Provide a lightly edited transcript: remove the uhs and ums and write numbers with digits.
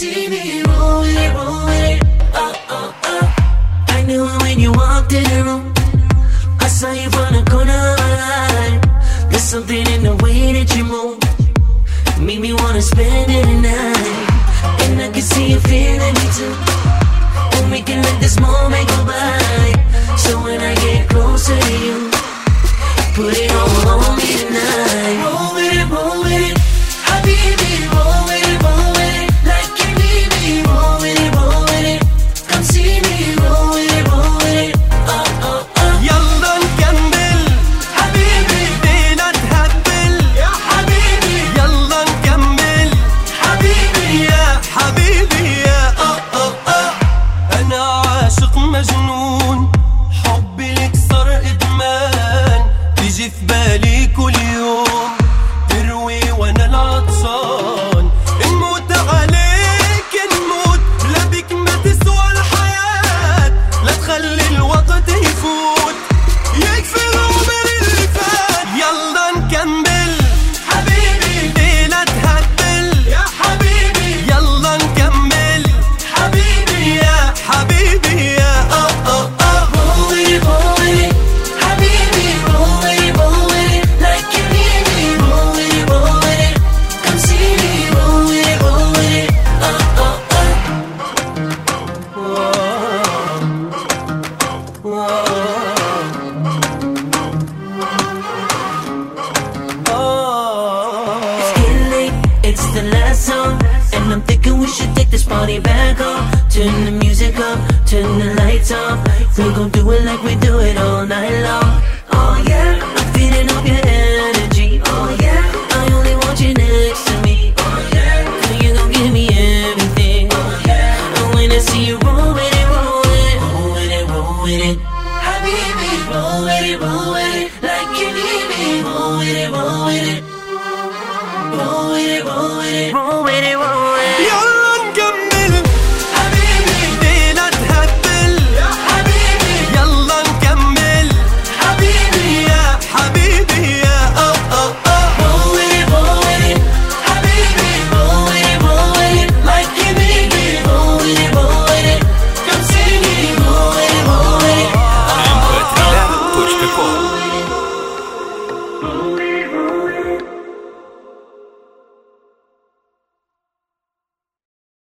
see me roll with it, roll with it. Oh, oh, oh. I knew it when you walked in the room. I saw you from the corner of my eye. There's something in the way that you move, make me wanna spend it tonight. And I can see you feeling me too, and we can let this moment go by. So when I get closer to you, put it on me tonight. Roll with it, roll with it. Habibi, roll with it, roll with it. Like you need me, roll with it, roll with it. Come see me, roll with it, roll with it. Oh, oh, oh. يلا نكمل حبيبي بينا نهبل يا حبيبي، يلا نكمل حبيبي يا حبيبي يا أنا عاشق مجنون، حبي لك صار إدمان، تيجي في بالي كل يوم، تروي وأنا العطشان، نموت عليك نموت، لا بك ما تسوى الحياة، لا تخلي الوقت يفوت، يكفي العمر اللي فات، يلا نكمل حبيبي بينا نهبل يا حبيبي، يلا نكمل حبيبي يا حبيبي يا roll with it, roll with it. Habibi, roll with it, roll with it. Like you need me, roll with it, roll with it. Come see me, roll with it, roll with it. It's getting late, it's the last song, and I'm thinking we should take this party back home. Turn the music up, turn the lights off. We gon' do it like we do it all night long. Oh yeah, I'm feeding off your energy. Oh yeah, I only want you next to me. Oh yeah, girl, you gon' give me everything. Oh yeah, and when I see you roll with it, roll with it, roll with it, roll with it.